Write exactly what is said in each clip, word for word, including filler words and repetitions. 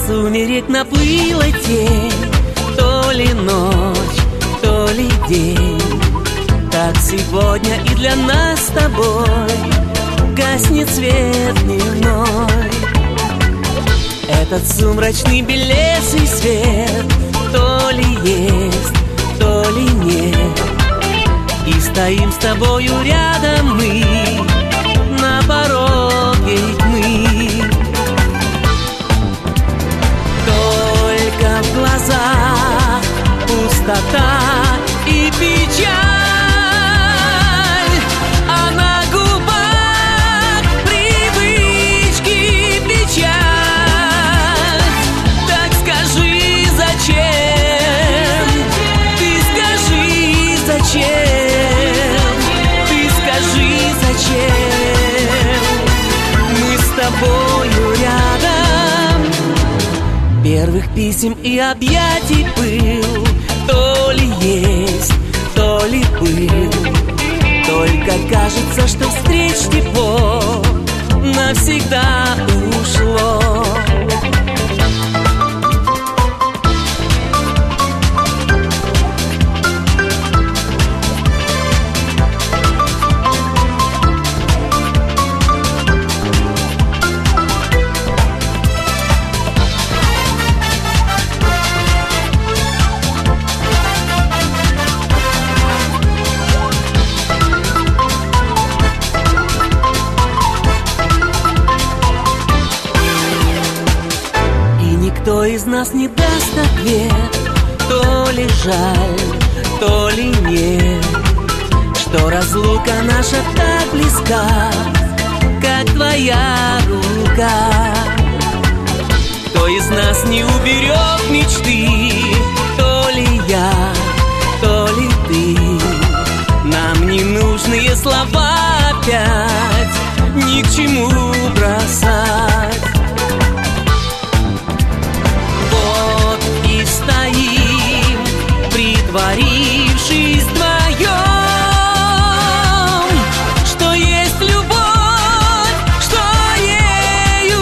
сумерек наплыла тень, то ли ночь, то ли день. Так сегодня и для нас с тобой гаснет свет дневной. Этот сумрачный белесый свет то ли есть, то ли нет. И стоим с тобою рядом мы на пороге тьмы. Только в глазах пустота и печаль, а на губах привычки печаль. Так скажи, зачем? Ты скажи, зачем? Ты скажи, зачем? Мы с тобою рядом. Первых писем и объятий пыл то ли есть, то ли пыл. Только кажется, что встреч тепло навсегда ушло. Никто из нас не даст ответ, то ли жаль, то ли нет, что разлука наша так близка, как твоя рука. Кто из нас не уберег мечты, то ли я, то ли ты. Нам ненужные слова опять ни к чему бросать. Стоим, притворившись вдвоем, что есть любовь, что ею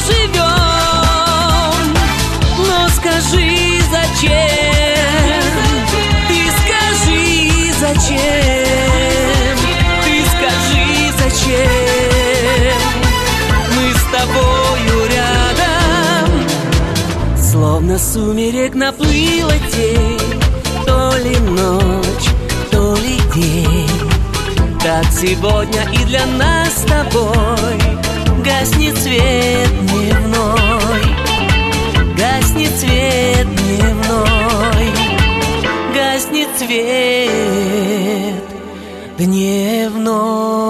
живем. Но скажи, зачем? Ты скажи, зачем? Ты скажи, зачем? Мы с тобою рядом. Словно сумерек наплыла тень, то ли ночь, то ли день. Так сегодня и для нас с тобой гаснет свет дневной. Гаснет свет дневной. Гаснет свет дневной.